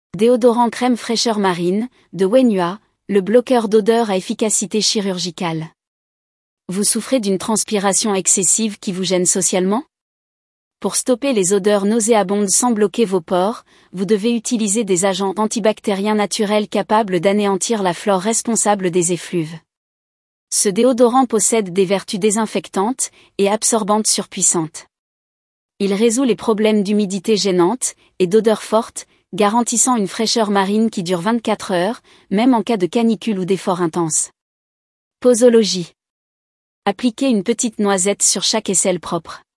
Déodorant crème fraîcheur marine, de Wenhua, le bloqueur d'odeur à efficacité chirurgicale. Vous souffrez d'une transpiration excessive qui vous gêne socialement? Pour stopper les odeurs nauséabondes sans bloquer vos pores, vous devez utiliser des agents antibactériens naturels capables d'anéantir la flore responsable des effluves. Ce déodorant possède des vertus désinfectantes et absorbantes surpuissantes. Il résout les problèmes d'humidité gênante et d'odeur forte, garantissant une fraîcheur marine qui dure 24 heures, même en cas de canicule ou d'effort intense. Posologie. Appliquez une petite noisette sur chaque aisselle propre.